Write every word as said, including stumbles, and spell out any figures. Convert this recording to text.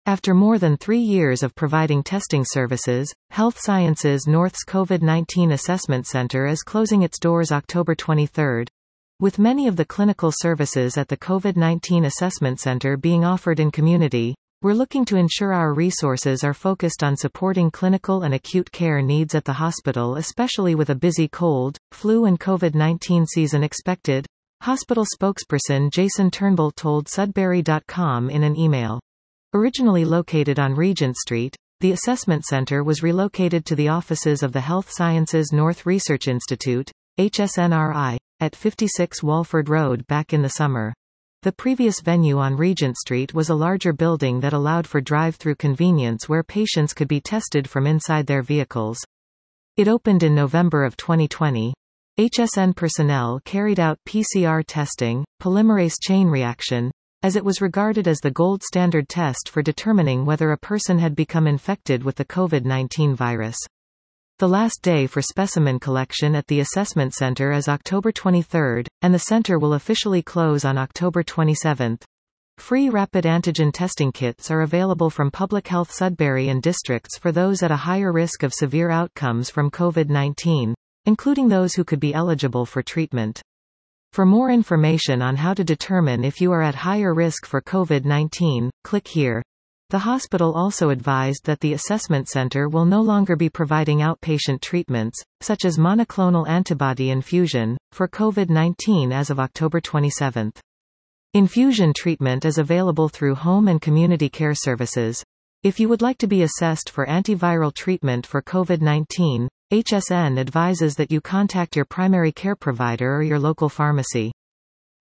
After more than three years of providing testing services, Health Sciences North's COVID nineteen Assessment Center is closing its doors October twenty-third. With many of the clinical services at the COVID nineteen Assessment Center being offered in community, we're looking to ensure our resources are focused on supporting clinical and acute care needs at the hospital, especially with a busy cold, flu and COVID nineteen season expected, hospital spokesperson Jason Turnbull told Sudbury dot com in an email. Originally located on Regent Street, the assessment center was relocated to the offices of the Health Sciences North Research Institute, H S N R I, at fifty-six Walford Road back in the summer. The previous venue on Regent Street was a larger building that allowed for drive-through convenience where patients could be tested from inside their vehicles. It opened in November of twenty twenty. H S N personnel carried out P C R testing, polymerase chain reaction, as it was regarded as the gold standard test for determining whether a person had become infected with the COVID nineteen virus. The last day for specimen collection at the assessment center is October twenty-third, and the center will officially close on October twenty-seventh. Free rapid antigen testing kits are available from Public Health Sudbury and districts for those at a higher risk of severe outcomes from COVID nineteen, including those who could be eligible for treatment. For more information on how to determine if you are at higher risk for COVID nineteen, click here. The hospital also advised that the assessment center will no longer be providing outpatient treatments, such as monoclonal antibody infusion, for COVID nineteen as of October twenty-seventh. Infusion treatment is available through home and community care services. If you would like to be assessed for antiviral treatment for COVID nineteen, H S N advises that you contact your primary care provider or your local pharmacy.